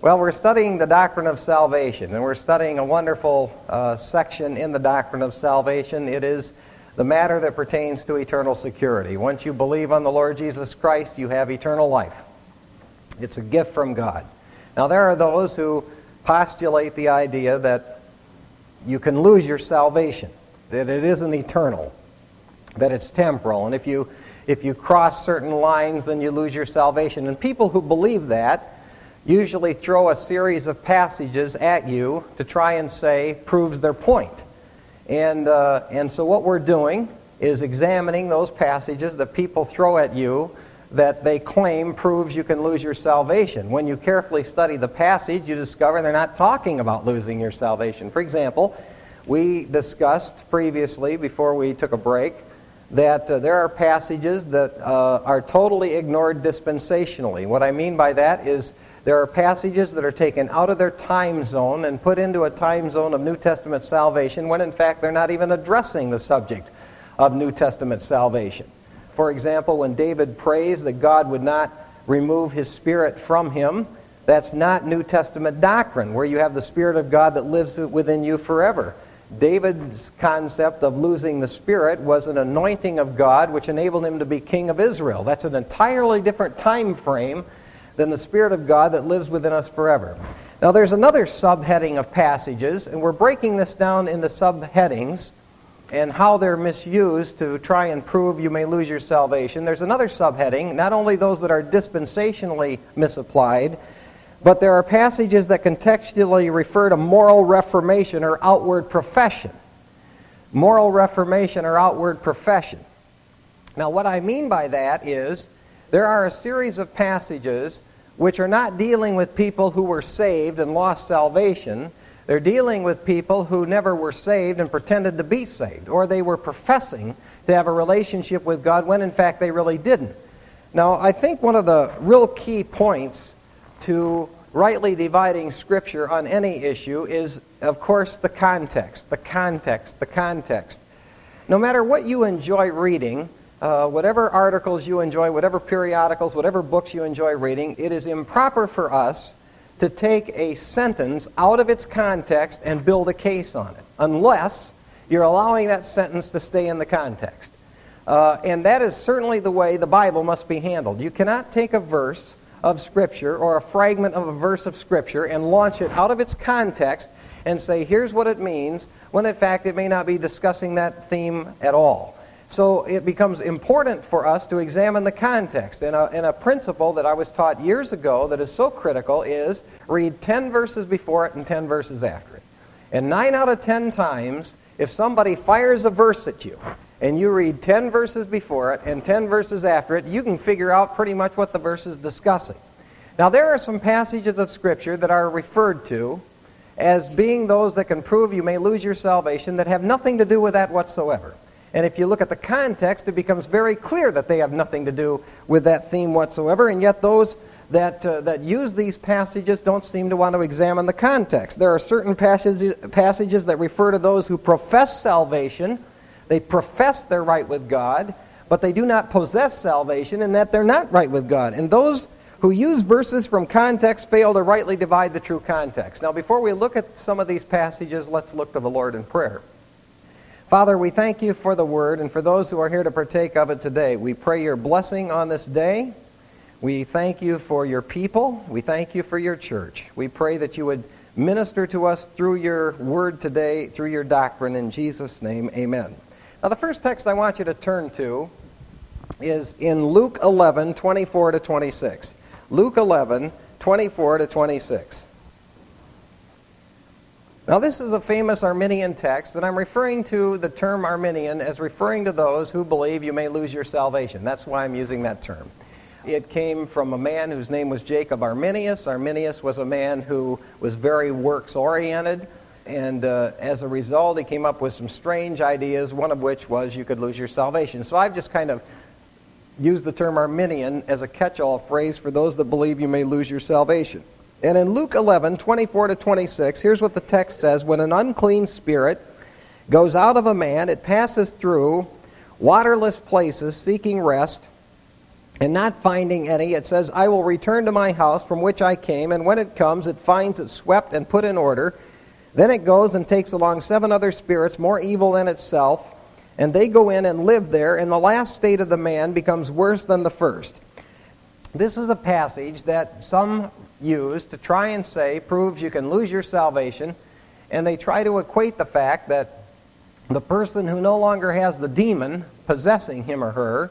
Well, we're studying the doctrine of salvation, and we're studying a wonderful section in the doctrine of salvation. It is the matter that pertains to eternal security. Once you believe on the Lord Jesus Christ, you have eternal life. It's a gift from God. Now, there are those who postulate the idea that you can lose your salvation, that it isn't eternal, that it's temporal, and if you cross certain lines, then you lose your salvation. And people who believe that usually throw a series of passages at you to try and say proves their point. And so what we're doing is examining those passages that people throw at you that they claim proves you can lose your salvation. When you carefully study the passage, you discover they're not talking about losing your salvation. For example, we discussed previously, before we took a break, that there are passages that are totally ignored dispensationally. What I mean by that is there are passages that are taken out of their time zone and put into a time zone of New Testament salvation when in fact they're not even addressing the subject of New Testament salvation. For example, when David prays that God would not remove his Spirit from him, that's not New Testament doctrine, where you have the Spirit of God that lives within you forever. David's concept of losing the Spirit was an anointing of God which enabled him to be king of Israel. That's an entirely different time frame than the Spirit of God that lives within us forever. Now there's another subheading of passages, and we're breaking this down into subheadings and how they're misused to try and prove you may lose your salvation. There's another subheading, not only those that are dispensationally misapplied, but there are passages that contextually refer to moral reformation or outward profession. Moral reformation or outward profession. Now what I mean by that is there are a series of passages which are not dealing with people who were saved and lost salvation. They're dealing with people who never were saved and pretended to be saved, or they were professing to have a relationship with God when in fact they really didn't. Now, I think one of the real key points to rightly dividing Scripture on any issue is, of course, the context, the context, the context. No matter what you enjoy reading, whatever articles you enjoy, whatever periodicals, whatever books you enjoy reading, it is improper for us to take a sentence out of its context and build a case on it, unless you're allowing that sentence to stay in the context. And that is certainly the way the Bible must be handled. You cannot take a verse of Scripture or a fragment of a verse of Scripture and launch it out of its context and say, here's what it means, when in fact it may not be discussing that theme at all. So it becomes important for us to examine the context. And a principle that I was taught years ago that is so critical is read 10 verses before it and 10 verses after it. And 9 out of 10 times, if somebody fires a verse at you, and you read 10 verses before it and 10 verses after it, you can figure out pretty much what the verse is discussing. Now, there are some passages of Scripture that are referred to as being those that can prove you may lose your salvation that have nothing to do with that whatsoever. And if you look at the context, it becomes very clear that they have nothing to do with that theme whatsoever, and yet those that use these passages don't seem to want to examine the context. There are certain passages that refer to those who profess salvation. They profess they're right with God, but they do not possess salvation in that they're not right with God. And those who use verses from context fail to rightly divide the true context. Now, before we look at some of these passages, let's look to the Lord in prayer. Father, we thank you for the Word, and for those who are here to partake of it today. We pray your blessing on this day. We thank you for your people. We thank you for your church. We pray that you would minister to us through your Word today, through your doctrine. In Jesus' name, amen. Now, the first text I want you to turn to is in Luke 11, 24 to 26. Luke 11, 24 to 26. Now, this is a famous Arminian text, and I'm referring to the term Arminian as referring to those who believe you may lose your salvation. That's why I'm using that term. It came from a man whose name was Jacob Arminius. Arminius was a man who was very works-oriented, and as a result, he came up with some strange ideas, one of which was you could lose your salvation. So I've just kind of used the term Arminian as a catch-all phrase for those that believe you may lose your salvation. And in Luke 11, 24 to 26, here's what the text says. When an unclean spirit goes out of a man, it passes through waterless places seeking rest, And not finding any, it says, I will return to my house from which I came, and when it comes, it finds it swept and put in order. Then it goes and takes along 7 other spirits more evil than itself, and they go in and live there, and the last state of the man becomes worse than the first. This is a passage that some use to try and say proves you can lose your salvation, and they try to equate the fact that the person who no longer has the demon possessing him or her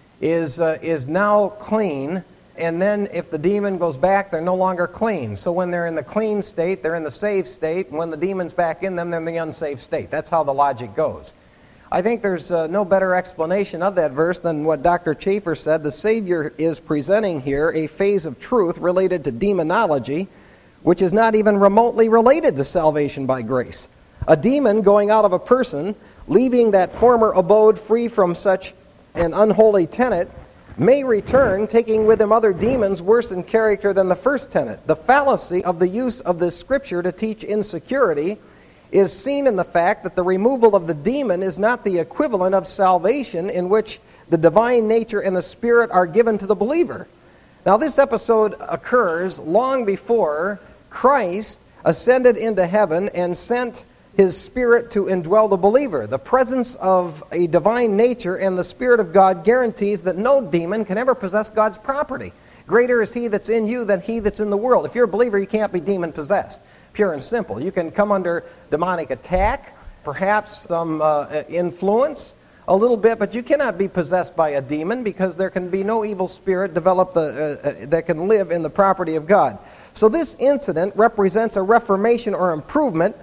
is now clean, and then if the demon goes back, they're no longer clean. So when they're in the clean state, they're in the saved state, and when the demon's back in them, they're in the unsaved state. That's how the logic goes. I think there's no better explanation of that verse than what Dr. Chafer said. The Savior is presenting here a phase of truth related to demonology, which is not even remotely related to salvation by grace. A demon going out of a person, leaving that former abode free from such an unholy tenant, may return, taking with him other demons worse in character than the first tenant. The fallacy of the use of this scripture to teach insecurity is seen in the fact that the removal of the demon is not the equivalent of salvation, in which the divine nature and the Spirit are given to the believer. Now, this episode occurs long before Christ ascended into heaven and sent His Spirit to indwell the believer. The presence of a divine nature and the Spirit of God guarantees that no demon can ever possess God's property. Greater is He that's in you than he that's in the world. If you're a believer, you can't be demon-possessed. Pure and simple. You can come under demonic attack, perhaps some influence, a little bit, but you cannot be possessed by a demon, because there can be no evil spirit developed that can live in the property of God. So this incident represents a reformation or improvement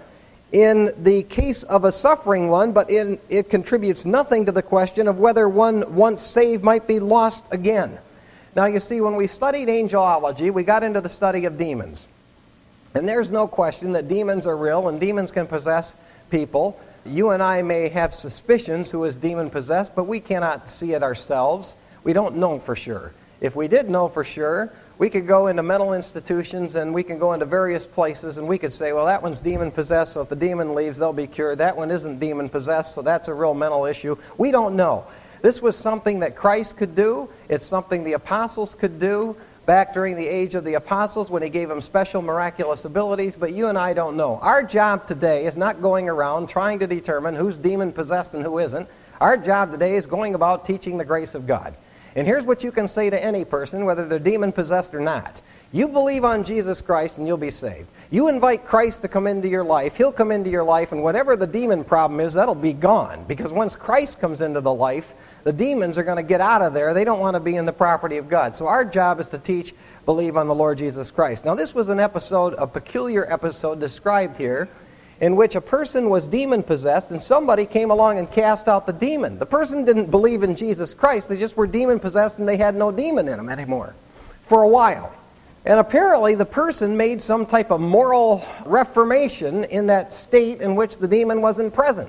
in the case of a suffering one, but it contributes nothing to the question of whether one once saved might be lost again. Now you see, when we studied angelology, we got into the study of demons. And there's no question that demons are real and demons can possess people. You and I may have suspicions who is demon-possessed, but we cannot see it ourselves. We don't know for sure. If we did know for sure, we could go into mental institutions and we can go into various places and we could say, well, that one's demon-possessed, so if the demon leaves, they'll be cured. That one isn't demon-possessed, so that's a real mental issue. We don't know. This was something that Christ could do. It's something the apostles could do back during the age of the apostles when He gave them special miraculous abilities, but you and I don't know. Our job today is not going around trying to determine who's demon-possessed and who isn't. Our job today is going about teaching the grace of God. And here's what you can say to any person, whether they're demon-possessed or not. You believe on Jesus Christ and you'll be saved. You invite Christ to come into your life, He'll come into your life, and whatever the demon problem is, that'll be gone. Because once Christ comes into the life, the demons are going to get out of there. They don't want to be in the property of God. So our job is to teach, believe on the Lord Jesus Christ. Now this was an episode, a peculiar episode described here, in which a person was demon-possessed and somebody came along and cast out the demon. The person didn't believe in Jesus Christ. They just were demon-possessed and they had no demon in them anymore for a while. And apparently the person made some type of moral reformation in that state in which the demon wasn't present,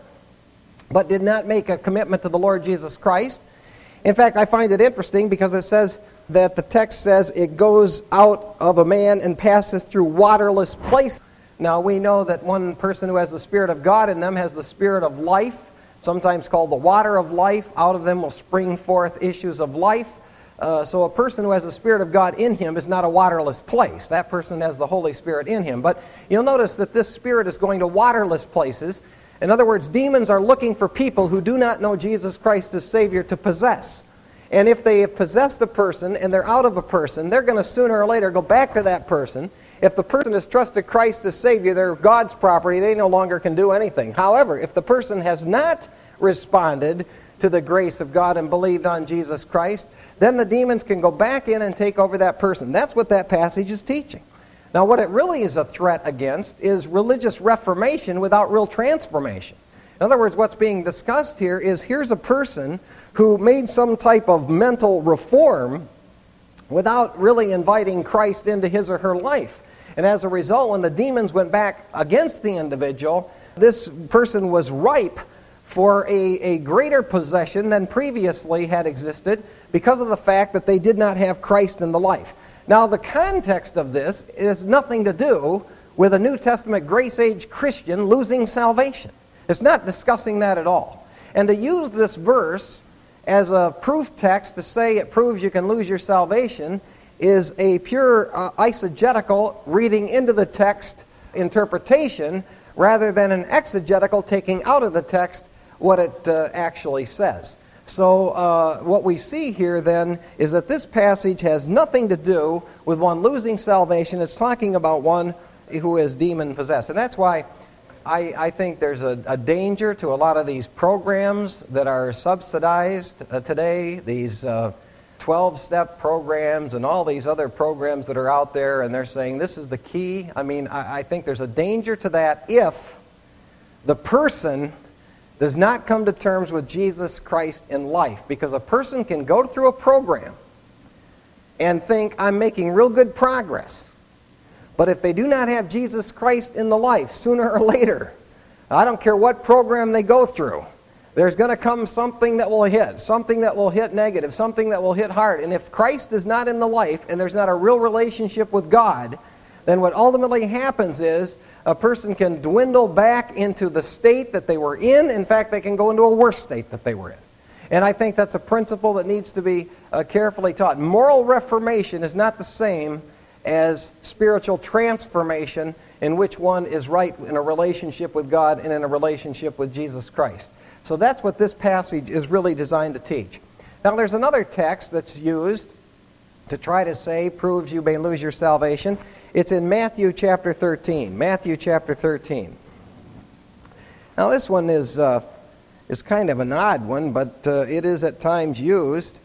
but did not make a commitment to the Lord Jesus Christ. In fact, I find it interesting because it says that the text says it goes out of a man and passes through waterless places. Now, we know that one person who has the Spirit of God in them has the Spirit of life, sometimes called the water of life. Out of them will spring forth issues of life. So a person who has the Spirit of God in him is not a waterless place. That person has the Holy Spirit in him. But you'll notice that this Spirit is going to waterless places. In other words, demons are looking for people who do not know Jesus Christ as Savior to possess. And if they have possessed a person and they're out of a person, they're going to sooner or later go back to that person. If the person has trusted Christ as Savior, they're God's property, they no longer can do anything. However, if the person has not responded to the grace of God and believed on Jesus Christ, then the demons can go back in and take over that person. That's what that passage is teaching. Now, what it really is a threat against is religious reformation without real transformation. In other words, what's being discussed here is here's a person who made some type of mental reform without really inviting Christ into his or her life. And as a result, when the demons went back against the individual, this person was ripe for a greater possession than previously had existed because of the fact that they did not have Christ in the life. Now, the context of this is nothing to do with a New Testament grace age Christian losing salvation. It's not discussing that at all. And to use this verse as a proof text to say it proves you can lose your salvation is a pure eisegetical reading into the text interpretation rather than an exegetical taking out of the text what it actually says. So what we see here then is that this passage has nothing to do with one losing salvation. It's talking about one who is demon-possessed. And that's why I think there's a danger to a lot of these programs that are subsidized today, these 12-step programs and all these other programs that are out there, and they're saying this is the key. I mean, I think there's a danger to that if the person does not come to terms with Jesus Christ in life. Because a person can go through a program and think, I'm making real good progress. But if they do not have Jesus Christ in the life, sooner or later, I don't care what program they go through, there's going to come something that will hit negative, something that will hit hard. And if Christ is not in the life and there's not a real relationship with God, then what ultimately happens is a person can dwindle back into the state that they were in. In fact, they can go into a worse state that they were in. And I think that's a principle that needs to be carefully taught. Moral reformation is not the same as spiritual transformation, in which one is right in a relationship with God and in a relationship with Jesus Christ. So that's what this passage is really designed to teach. Now there's another text that's used to try to say proves you may lose your salvation. It's in Matthew chapter 13. Matthew chapter 13. Now this one is kind of an odd one, but it is at times used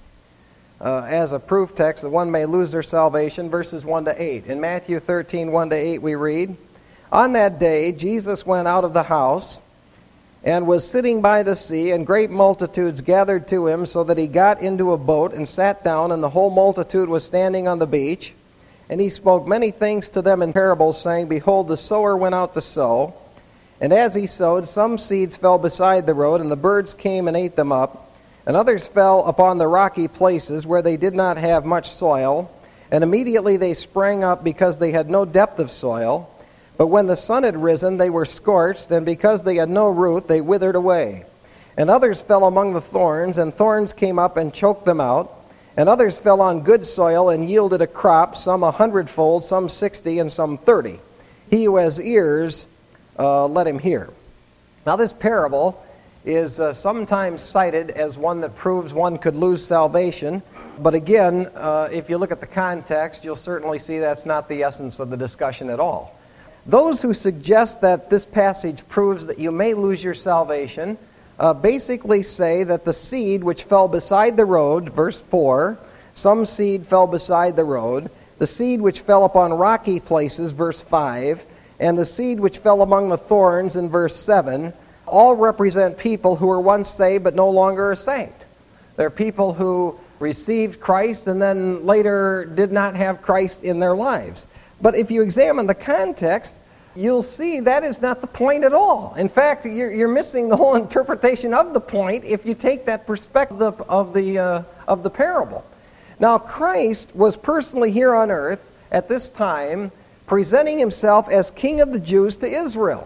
as a proof text that one may lose their salvation, verses 1 to 8. In Matthew 13, 1 to 8 we read, On that day Jesus went out of the house and was sitting by the sea, and great multitudes gathered to him, so that he got into a boat and sat down, and the whole multitude was standing on the beach. And he spoke many things to them in parables, saying, Behold, the sower went out to sow. And as he sowed, some seeds fell beside the road, and the birds came and ate them up. And others fell upon the rocky places, where they did not have much soil. And immediately they sprang up, because they had no depth of soil. But when the sun had risen, they were scorched, and because they had no root, they withered away. And others fell among the thorns, and thorns came up and choked them out. And others fell on good soil and yielded a crop, some 100-fold, some 60, and some 30. He who has ears, let him hear. Now this parable is sometimes cited as one that proves one could lose salvation. But again, if you look at the context, you'll certainly see that's not the essence of the discussion at all. Those who suggest that this passage proves that you may lose your salvation basically say that the seed which fell beside the road, verse 4, some seed fell beside the road, the seed which fell upon rocky places, verse 5, and the seed which fell among the thorns in verse 7, all represent people who were once saved but no longer are saved. They're people who received Christ and then later did not have Christ in their lives. But if you examine the context, you'll see that is not the point at all. In fact, you're missing the whole interpretation of the point if you take that perspective of the parable. Now, Christ was personally here on earth at this time, presenting himself as King of the Jews to Israel.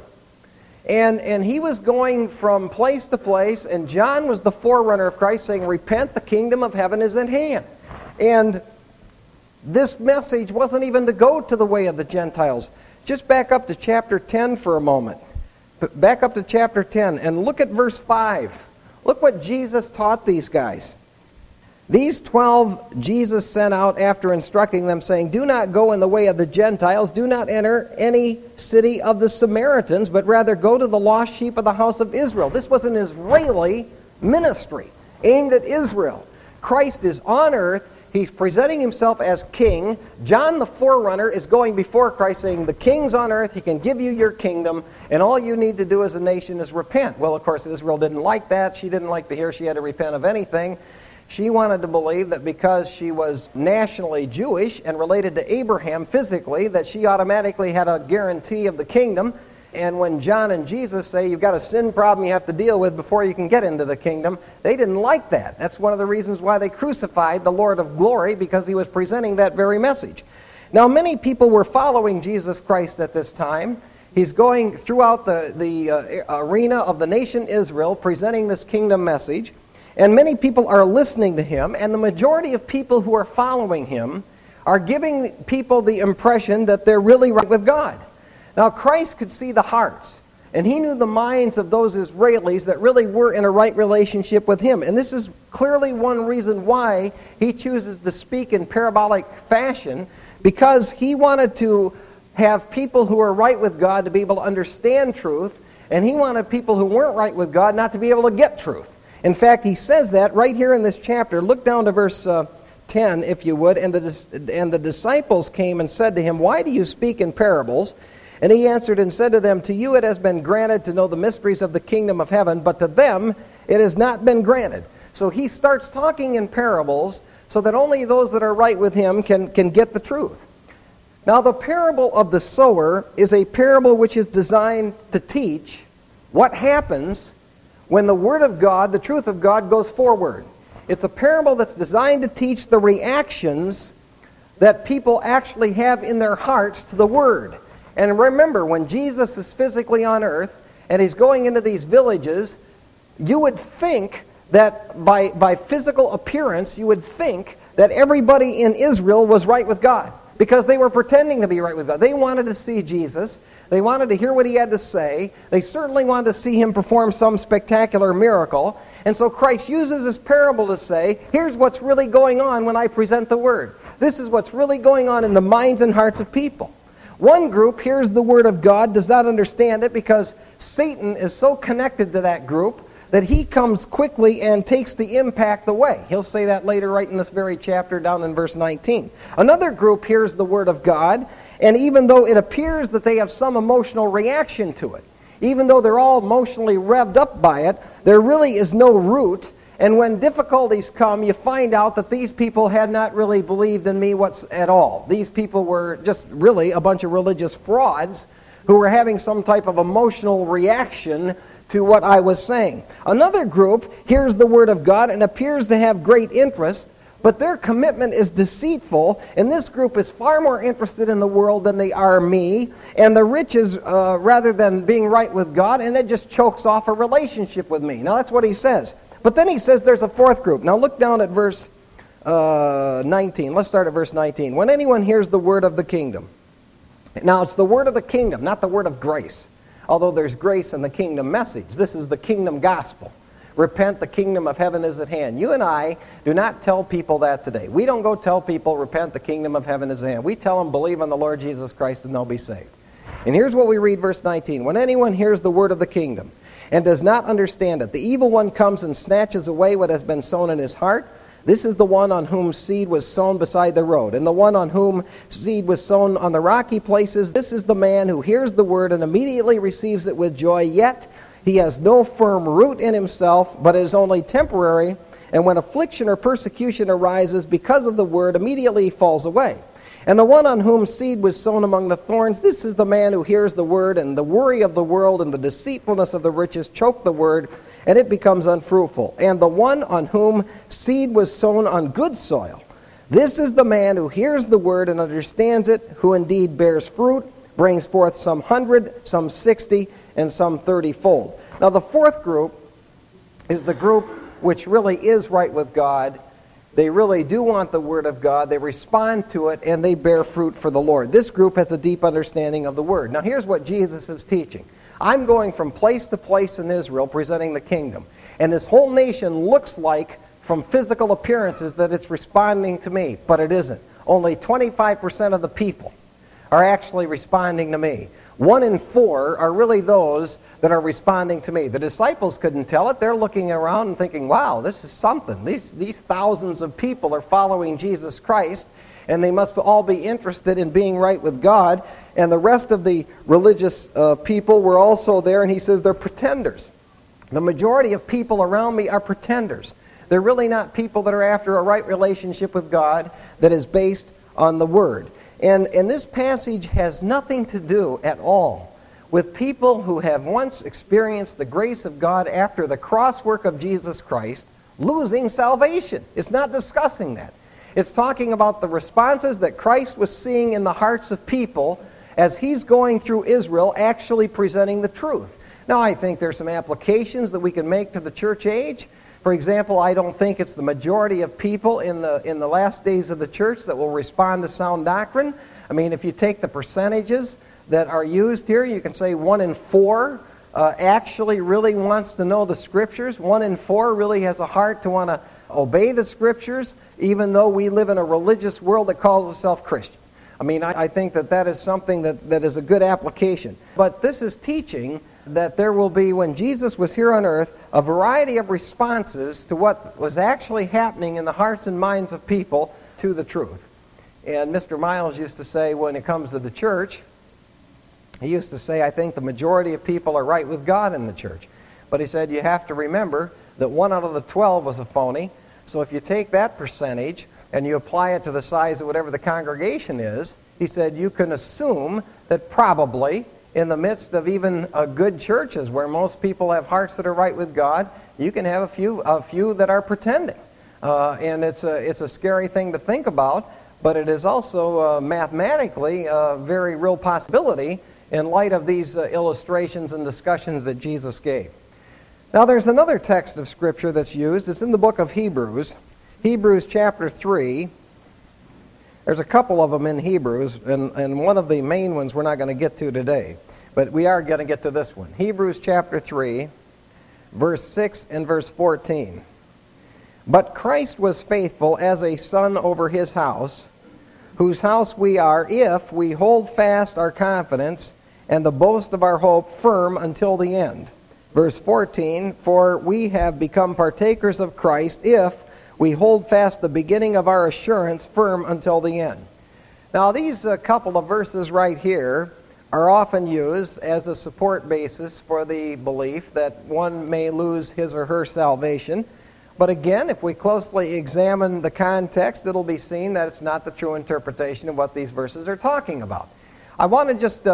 And he was going from place to place, and John was the forerunner of Christ, saying, Repent, the kingdom of heaven is at hand. And this message wasn't even to go to the way of the Gentiles. Just back up to chapter 10 for a moment. Back up to chapter 10 and look at verse 5. Look what Jesus taught these guys. These 12 Jesus sent out after instructing them, saying, Do not go in the way of the Gentiles, do not enter any city of the Samaritans, but rather go to the lost sheep of the house of Israel. This was an Israeli ministry aimed at Israel. Christ is on earth. He's presenting himself as king. John the forerunner is going before Christ saying, the king's on earth, he can give you your kingdom, and all you need to do as a nation is repent. Well, of course, Israel didn't like that. She didn't like to hear she had to repent of anything. She wanted to believe that because she was nationally Jewish and related to Abraham physically, that she automatically had a guarantee of the kingdom. And when John and Jesus say you've got a sin problem you have to deal with before you can get into the kingdom, they didn't like that. That's one of the reasons why they crucified the Lord of glory, because he was presenting that very message. Now, many people were following Jesus Christ at this time. He's going throughout the arena of the nation Israel, presenting this kingdom message. And many people are listening to him, and the majority of people who are following him are giving people the impression that they're really right with God. Now, Christ could see the hearts, and he knew the minds of those Israelis that really were in a right relationship with him. And this is clearly one reason why he chooses to speak in parabolic fashion, because he wanted to have people who are right with God to be able to understand truth, and he wanted people who weren't right with God not to be able to get truth. In fact, he says that right here in this chapter. Look down to verse 10, if you would. And the disciples came and said to him, "Why do you speak in parables?" And he answered and said to them, "To you it has been granted to know the mysteries of the kingdom of heaven, but to them it has not been granted." So he starts talking in parables so that only those that are right with him can get the truth. Now, the parable of the sower is a parable which is designed to teach what happens when the Word of God, the truth of God, goes forward. It's a parable that's designed to teach the reactions that people actually have in their hearts to the Word. And remember, when Jesus is physically on earth and he's going into these villages, you would think that by physical appearance, you would think that everybody in Israel was right with God, because they were pretending to be right with God. They wanted to see Jesus. They wanted to hear what he had to say. They certainly wanted to see him perform some spectacular miracle. And so Christ uses this parable to say, here's what's really going on when I present the Word. This is what's really going on in the minds and hearts of people. One group hears the Word of God, does not understand it, because Satan is so connected to that group that he comes quickly and takes the impact away. He'll say that later right in this very chapter down in verse 19. Another group hears the Word of God, and even though it appears that they have some emotional reaction to it, even though they're all emotionally revved up by it, there really is no root. And when difficulties come, you find out that these people had not really believed in me at all. These people were just really a bunch of religious frauds who were having some type of emotional reaction to what I was saying. Another group hears the Word of God and appears to have great interest, but their commitment is deceitful, and this group is far more interested in the world than they are me, and the riches rather than being right with God, and it just chokes off a relationship with me. Now that's what he says. But then he says there's a fourth group. Now look down at verse 19. Let's start at verse 19. When anyone hears the word of the kingdom. Now it's the word of the kingdom, not the word of grace. Although there's grace in the kingdom message. This is the kingdom gospel. Repent, the kingdom of heaven is at hand. You and I do not tell people that today. We don't go tell people, repent, the kingdom of heaven is at hand. We tell them, believe on the Lord Jesus Christ and they'll be saved. And here's what we read, verse 19. When anyone hears the word of the kingdom and does not understand it, the evil one comes and snatches away what has been sown in his heart. This is the one on whom seed was sown beside the road. And the one on whom seed was sown on the rocky places, this is the man who hears the word and immediately receives it with joy, yet he has no firm root in himself, but is only temporary, and when affliction or persecution arises because of the word, immediately he falls away. And the one on whom seed was sown among the thorns, this is the man who hears the word, and the worry of the world and the deceitfulness of the riches choke the word, and it becomes unfruitful. And the one on whom seed was sown on good soil, this is the man who hears the word and understands it, who indeed bears fruit, brings forth some 100, some 60, and some 30-fold. Now the fourth group is the group which really is right with God. They really do want the Word of God. They respond to it, and they bear fruit for the Lord. This group has a deep understanding of the Word. Now here's what Jesus is teaching. I'm going from place to place in Israel presenting the kingdom. And this whole nation looks like, from physical appearances, that it's responding to me, but it isn't. Only 25% of the people are actually responding to me. 1 in 4 are really those that are responding to me. The disciples couldn't tell it. They're looking around and thinking, wow, this is something. These thousands of people are following Jesus Christ, and they must all be interested in being right with God. And the rest of the religious people were also there, and he says they're pretenders. The majority of people around me are pretenders. They're really not people that are after a right relationship with God that is based on the Word. And this passage has nothing to do at all with people who have once experienced the grace of God after the cross work of Jesus Christ losing salvation. It's not discussing that. It's talking about the responses that Christ was seeing in the hearts of people as he's going through Israel, actually presenting the truth. Now, I think there's some applications that we can make to the church age For example, I don't think it's the majority of people in the last days of the church that will respond to sound doctrine. I mean, if you take the percentages that are used here, you can say 1 in 4 actually really wants to know the Scriptures. 1 in 4 really has a heart to want to obey the Scriptures, even though we live in a religious world that calls itself Christian. I mean, I think that is something that is a good application. But this is teaching that there will be, when Jesus was here on earth, a variety of responses to what was actually happening in the hearts and minds of people to the truth. And Mr. Miles used to say, when it comes to the church, he used to say, I think the majority of people are right with God in the church. But he said, you have to remember that 1 out of the 12 was a phony. So if you take that percentage and you apply it to the size of whatever the congregation is, he said, you can assume that probably in the midst of even good churches where most people have hearts that are right with God, you can have a few that are pretending. And it's a scary thing to think about, but it is also mathematically a very real possibility in light of these illustrations and discussions that Jesus gave. Now there's another text of Scripture that's used. It's in the book of Hebrews. Hebrews chapter 3. There's a couple of them in Hebrews, and one of the main ones we're not going to get to today. But we are going to get to this one. Hebrews chapter 3, verse 6 and verse 14. But Christ was faithful as a son over his house, whose house we are, if we hold fast our confidence and the boast of our hope firm until the end. Verse 14, for we have become partakers of Christ if we hold fast the beginning of our assurance firm until the end. Now these couple of verses right here are often used as a support basis for the belief that one may lose his or her salvation. But again, if we closely examine the context, it'll be seen that it's not the true interpretation of what these verses are talking about. I want to just,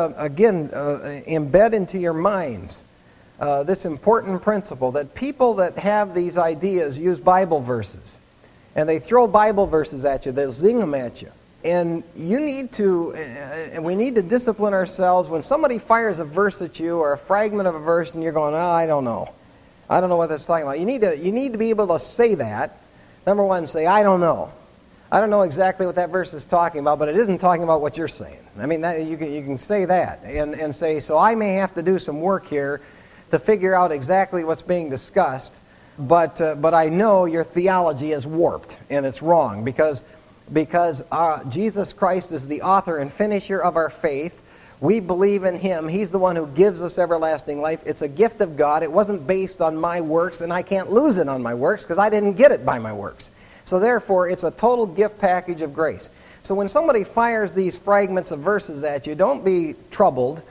embed into your minds this important principle that people that have these ideas use Bible verses. And they throw Bible verses at you. They'll zing them at you. And you need to, and we need to discipline ourselves when somebody fires a verse at you or a fragment of a verse and you're going, I don't know. I don't know what that's talking about. You need to be able to say that. Number one, say, I don't know. I don't know exactly what that verse is talking about, but it isn't talking about what you're saying. I mean, you can say that and say, so I may have to do some work here to figure out exactly what's being discussed, but I know your theology is warped and it's wrong because Jesus Christ is the author and finisher of our faith. We believe in Him. He's the one who gives us everlasting life. It's a gift of God. It wasn't based on my works, and I can't lose it on my works because I didn't get it by my works. So therefore, it's a total gift package of grace. So when somebody fires these fragments of verses at you, don't be troubled.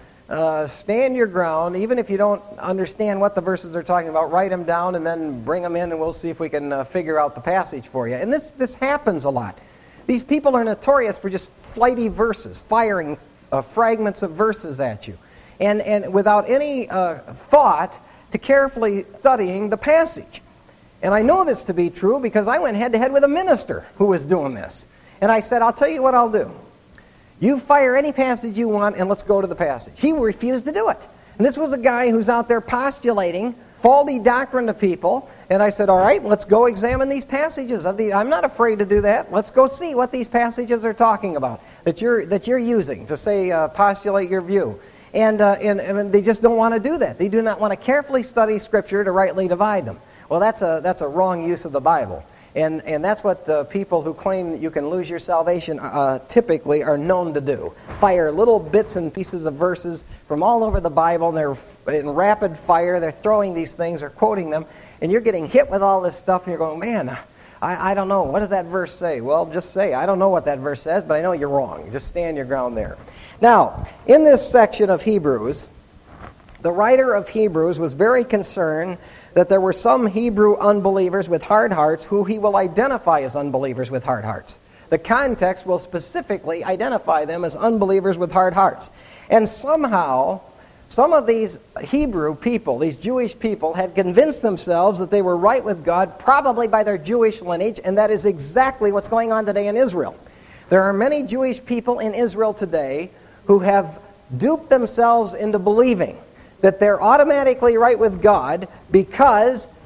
Stand your ground. Even if you don't understand what the verses are talking about, write them down and then bring them in, and we'll see if we can figure out the passage for you. And this happens a lot. These people are notorious for just flighty verses, firing fragments of verses at you, and without any thought to carefully studying the passage. And I know this to be true because I went head-to-head with a minister who was doing this. And I said, I'll tell you what I'll do. You fire any passage you want, and let's go to the passage. He refused to do it. And this was a guy who's out there postulating faulty doctrine to people. And I said, all right, let's go examine these passages. I'm not afraid to do that. Let's go see what these passages are talking about that you're using to say postulate your view. And they just don't want to do that. They do not want to carefully study Scripture to rightly divide them. Well, that's a wrong use of the Bible. And that's what the people who claim that you can lose your salvation typically are known to do. Fire little bits and pieces of verses from all over the Bible, and they're in rapid fire. They're throwing these things or quoting them, and you're getting hit with all this stuff, and you're going, man, I don't know. What does that verse say? Well, just say, I don't know what that verse says, but I know you're wrong. Just stand your ground there. Now, in this section of Hebrews, the writer of Hebrews was very concerned that there were some Hebrew unbelievers with hard hearts who he will identify as unbelievers with hard hearts. The context will specifically identify them as unbelievers with hard hearts. And somehow, some of these Hebrew people, these Jewish people, had convinced themselves that they were right with God, probably by their Jewish lineage, and that is exactly what's going on today in Israel. There are many Jewish people in Israel today who have duped themselves into believing that they're automatically right with God because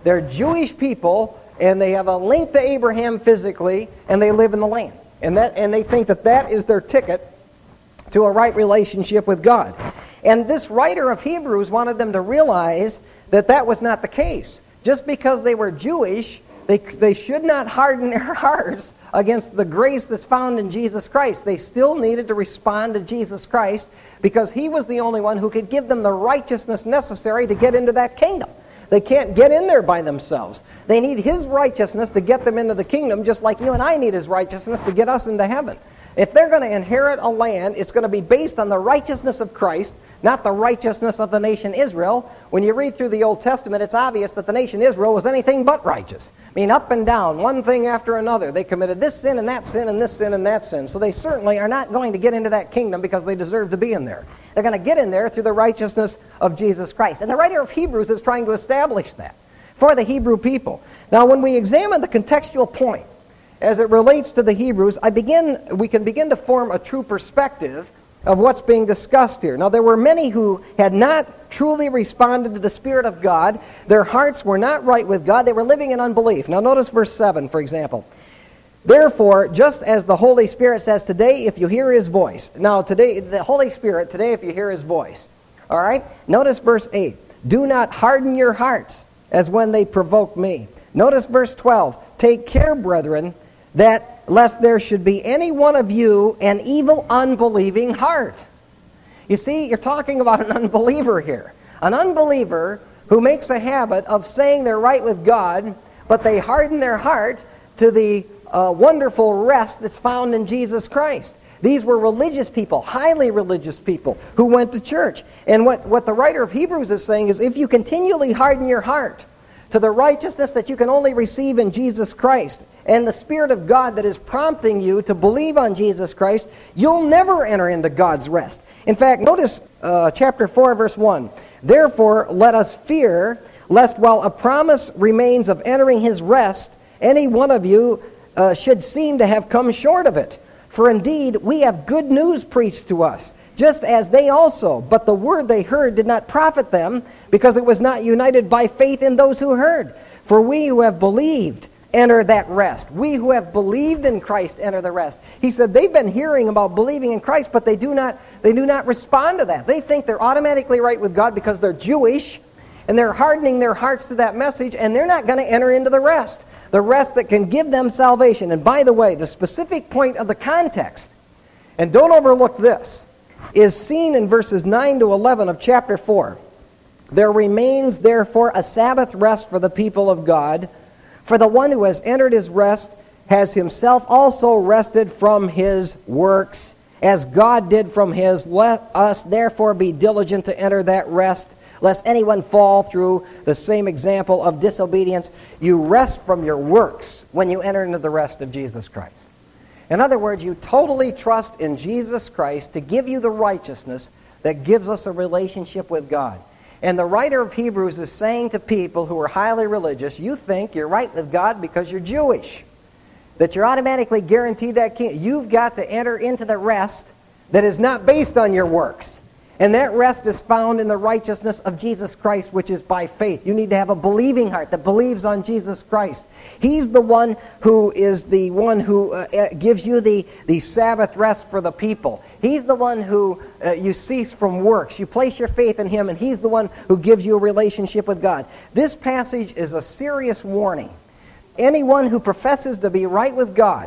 They're Jewish people, and they have a link to Abraham physically, and they live in the land. And they think that that is their ticket to a right relationship with God. And this writer of Hebrews wanted them to realize that that was not the case. Just because they were Jewish, they should not harden their hearts against the grace that's found in Jesus Christ. They still needed to respond to Jesus Christ because He was the only one who could give them the righteousness necessary to get into that kingdom. They can't get in there by themselves. They need His righteousness to get them into the kingdom, just like you and I need His righteousness to get us into heaven. If they're going to inherit a land, it's going to be based on the righteousness of Christ, not the righteousness of the nation Israel. When you read through the Old Testament, it's obvious that the nation Israel was anything but righteous. I mean, up and down, one thing after another. They committed this sin and that sin and this sin and that sin. So they certainly are not going to get into that kingdom because they deserve to be in there. They're going to get in there through the righteousness of Jesus Christ. And the writer of Hebrews is trying to establish that for the Hebrew people. Now, when we examine the contextual point as it relates to the Hebrews, we can begin to form a true perspective of what's being discussed here. Now, there were many who had not truly responded to the Spirit of God. Their hearts were not right with God. They were living in unbelief. Now, notice verse 7, for example. Therefore, just as the Holy Spirit says today, if you hear His voice. Now, today, the Holy Spirit, today, if you hear His voice. All right? Notice verse 8. Do not harden your hearts as when they provoked me. Notice verse 12. Take care, brethren, that lest there should be any one of you an evil, unbelieving heart. You see, you're talking about an unbeliever here. An unbeliever who makes a habit of saying they're right with God, but they harden their heart to the wonderful rest that's found in Jesus Christ. These were religious people, highly religious people, who went to church. And what the writer of Hebrews is saying is, if you continually harden your heart to the righteousness that you can only receive in Jesus Christ, and the Spirit of God that is prompting you to believe on Jesus Christ, you'll never enter into God's rest. In fact, notice chapter 4, verse 1. Therefore, let us fear, lest while a promise remains of entering His rest, any one of you should seem to have come short of it. For indeed, we have good news preached to us, just as they also. But the word they heard did not profit them, because it was not united by faith in those who heard. For we who have believed enter that rest. We who have believed in Christ enter the rest. He said they've been hearing about believing in Christ, but they do not respond to that. They think they're automatically right with God because they're Jewish, and they're hardening their hearts to that message, and they're not going to enter into the rest that can give them salvation. And by the way, the specific point of the context, and don't overlook this, is seen in verses 9 to 11 of chapter 4. There remains therefore a Sabbath rest for the people of God. For the one who has entered his rest has himself also rested from his works, as God did from his. Let us therefore be diligent to enter that rest, lest anyone fall through the same example of disobedience. You rest from your works when you enter into the rest of Jesus Christ. In other words, you totally trust in Jesus Christ to give you the righteousness that gives us a relationship with God. And the writer of Hebrews is saying to people who are highly religious, you think you're right with God because you're Jewish, that you're automatically guaranteed that kingdom. You've got to enter into the rest that is not based on your works. And that rest is found in the righteousness of Jesus Christ, which is by faith. You need to have a believing heart that believes on Jesus Christ. He's the one who is the one who gives you the Sabbath rest for the people. He's the one who you cease from works. You place your faith in Him, and He's the one who gives you a relationship with God. This passage is a serious warning. Anyone who professes to be right with God,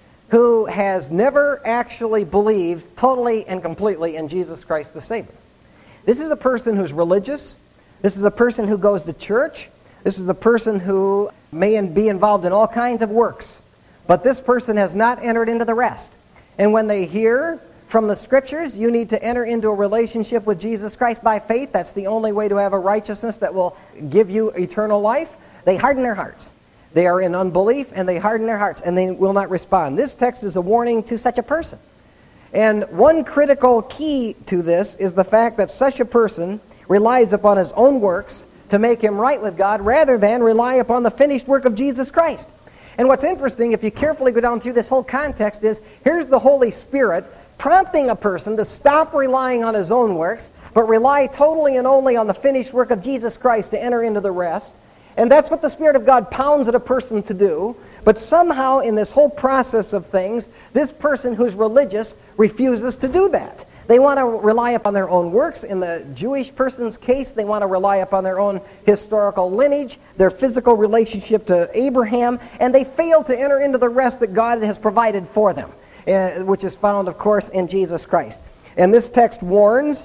who has never actually believed totally and completely in Jesus Christ the Savior. This is a person who's religious. This is a person who goes to church. This is a person who may be involved in all kinds of works. But this person has not entered into the rest. And when they hear from the Scriptures, you need to enter into a relationship with Jesus Christ by faith. That's the only way to have a righteousness that will give you eternal life. They harden their hearts. They are in unbelief, and they harden their hearts, and they will not respond. This text is a warning to such a person. And one critical key to this is the fact that such a person relies upon his own works to make him right with God rather than rely upon the finished work of Jesus Christ. And what's interesting, if you carefully go down through this whole context, is here's the Holy Spirit prompting a person to stop relying on his own works, but rely totally and only on the finished work of Jesus Christ to enter into the rest. And that's what the Spirit of God pounds at a person to do. But somehow in this whole process of things, this person who's religious refuses to do that. They want to rely upon their own works. In the Jewish person's case, they want to rely upon their own historical lineage, their physical relationship to Abraham, and they fail to enter into the rest that God has provided for them, which is found, of course, in Jesus Christ. And this text warns,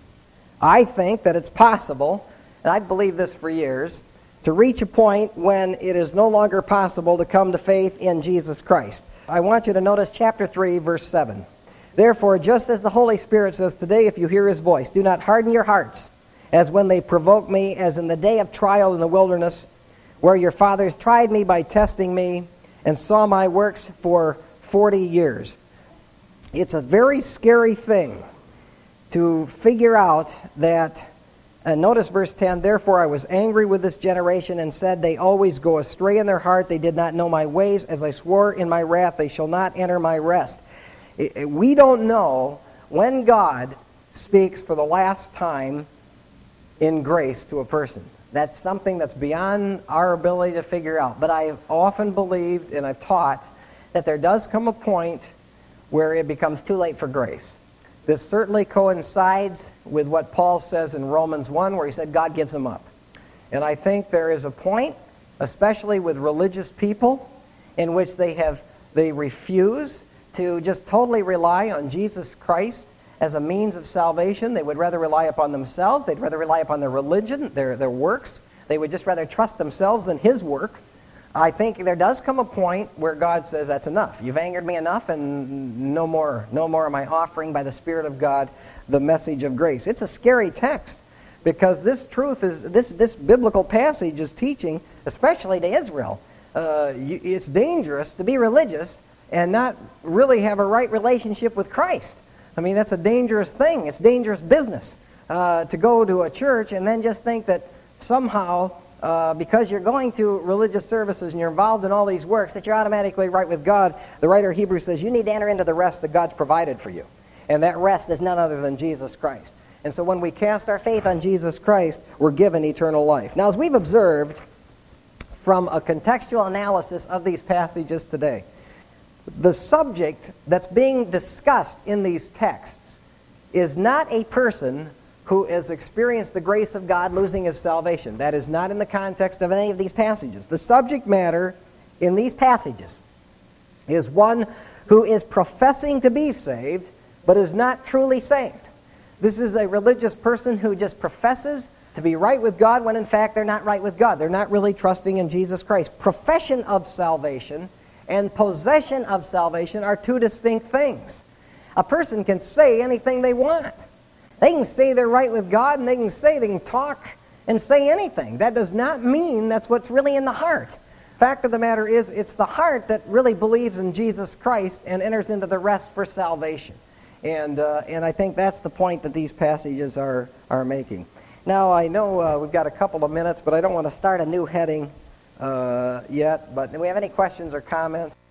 I think, that it's possible, and I've believed this for years, to reach a point when it is no longer possible to come to faith in Jesus Christ. I want you to notice chapter 3, verse 7. Therefore, just as the Holy Spirit says today, if you hear his voice, do not harden your hearts, as when they provoked me, as in the day of trial in the wilderness, where your fathers tried me by testing me, and saw my works for 40 years. It's a very scary thing to figure out that, and notice verse 10, therefore I was angry with this generation and said, they always go astray in their heart, they did not know my ways, as I swore in my wrath, they shall not enter my rest. We don't know when God speaks for the last time in grace to a person. That's something that's beyond our ability to figure out. But I've often believed and I've taught that there does come a point where it becomes too late for grace. This certainly coincides with what Paul says in Romans 1, where he said God gives them up. And I think there is a point, especially with religious people, in which they refuse to just totally rely on Jesus Christ as a means of salvation. They would rather rely upon themselves. They'd rather rely upon their religion, their works. They would just rather trust themselves than his work. I think there does come a point where God says, that's enough. You've angered me enough, and no more am I offering by the Spirit of God the message of grace. It's a scary text, because this truth is, this biblical passage is teaching, especially to Israel. It's dangerous to be religious and not really have a right relationship with Christ. I mean, that's a dangerous thing. It's dangerous business to go to a church and then just think that somehow, because you're going to religious services and you're involved in all these works, that you're automatically right with God. The writer of Hebrews says you need to enter into the rest that God's provided for you. And that rest is none other than Jesus Christ. And so when we cast our faith on Jesus Christ, we're given eternal life. Now, as we've observed from a contextual analysis of these passages today, the subject that's being discussed in these texts is not a person who has experienced the grace of God losing his salvation. That is not in the context of any of these passages. The subject matter in these passages is one who is professing to be saved, but is not truly saved. This is a religious person who just professes to be right with God when in fact they're not right with God. They're not really trusting in Jesus Christ. Profession of salvation and possession of salvation are two distinct things. A person can say anything they want. They can say they're right with God, and they can talk and say anything. That does not mean that's what's really in the heart. Fact of the matter is, it's the heart that really believes in Jesus Christ and enters into the rest for salvation. And I think that's the point that these passages are making. Now, I know we've got a couple of minutes, but I don't want to start a new heading yet. But do we have any questions or comments?